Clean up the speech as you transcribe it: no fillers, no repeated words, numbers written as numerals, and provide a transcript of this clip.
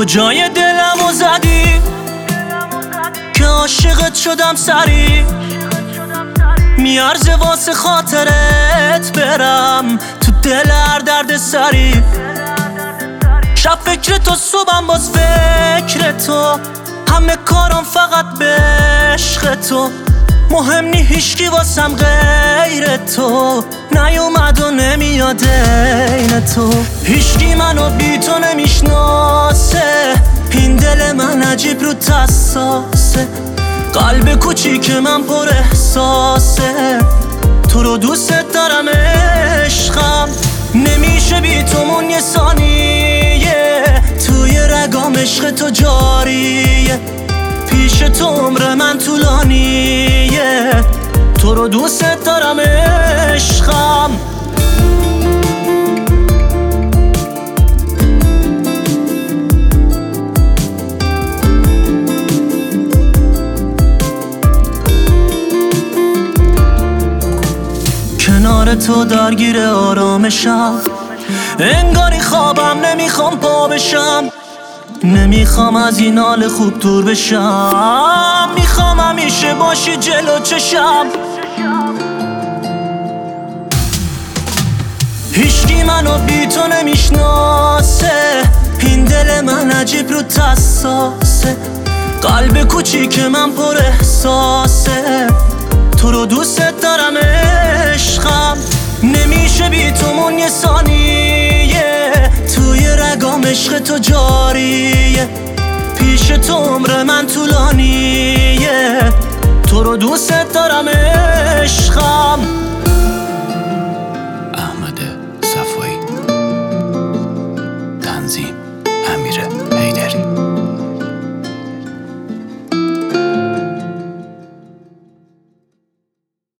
کجای دلمو زدی که عاشقت شدم سری، میارزه واسه خاطرت برم تو دل هر درد سری. شب فکر تو صبحم باز فکر تو، همه کارم فقط به عشق تو. مهم نی هیچکی واسم غیر تو، نیومد و نمیاد این تو. هیچکی منو بی تو نمیشناسه، این دل من عجیب رو حساسه. قلب کوچیک من پر احساسه، تو رو دوست دارم عشقم. نمیشه بی تو مون یه ثانیه، توی رگام عشق تو جاریه. پیش تو عمر من طولانیه، تو رو دوست دارم عشقم. کنار تو درگیر آرامشم، انگاری خوابم نمیخوام پا بشم. نمیخوام از این حال خوب دور بشم، میخوام همیشه باشی جلو چشم. هیچکی منو بی تو نمیشناسه، این دل من عجیب رو حساسه. قلب کوچیک من پر احساسه، تو رو دوست دارم عشقم. نمیشه بی تو مون یه ثانیه، توی رگام عشق تو جاریه. پیش تو عمر من طولانیه، تو رو دوست دارم